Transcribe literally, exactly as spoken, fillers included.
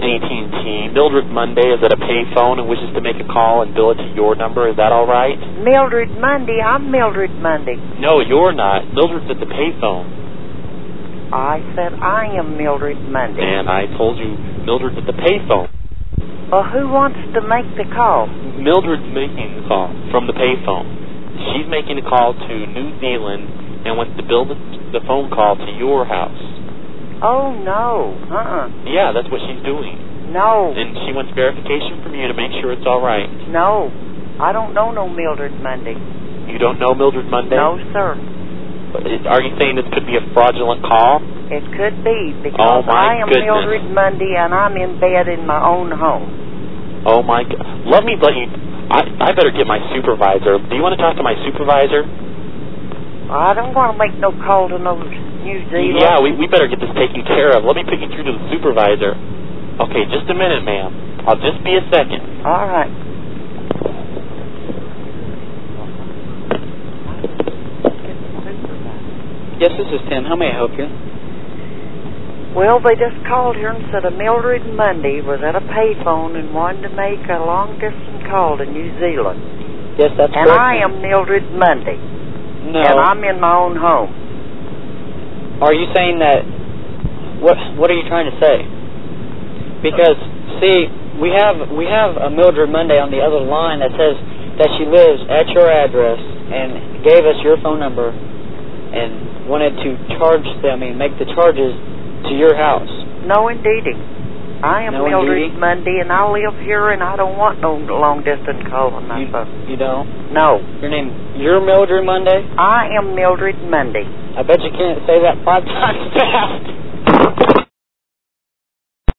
A T and T. Mildred Monday is at a payphone and wishes to make a call and bill it to your number. Is that all right? Mildred Monday? I'm Mildred Monday. No, you're not. Mildred's at the payphone. I said I am Mildred Monday. And I told you Mildred's at the payphone. Well, who wants to make the call? Mildred's making the call from the payphone. She's making a call to New Zealand and wants to bill the, the phone call to your house. Oh, no. Uh-uh. Yeah, that's what she's doing. No. And she wants verification from you to make sure it's all right. No. I don't know no Mildred Monday. You don't know Mildred Monday? No, sir. Are you saying this could be a fraudulent call? It could be, because oh my I am goodness. Mildred Monday, and I'm in bed in my own home. Oh, my God. Let me let you... I, I better get my supervisor. Do you want to talk to my supervisor? I don't want to make no call to no New Zealand. Yeah, we, we better get this taken care of. Let me put you through to the supervisor. Okay, just a minute, ma'am. I'll just be a second. All right. Yes, this is Tim. How may I help you? Well, they just called here and said a Mildred Monday was at a payphone and wanted to make a long-distance call to New Zealand. Yes, that's and correct. And I am Mildred Monday. No. And I'm in my own home. Are you saying that... What What are you trying to say? Because, see, we have we have a Mildred Monday on the other line that says that she lives at your address and gave us your phone number and wanted to charge them, I mean, make the charges to your house. No, indeedy. I am no, Mildred indeedy? Monday, and I live here, and I don't want no long-distance call on my you, phone. You don't? No. Your name, you're Mildred Monday? I am Mildred Monday. I bet you can't say that five times fast.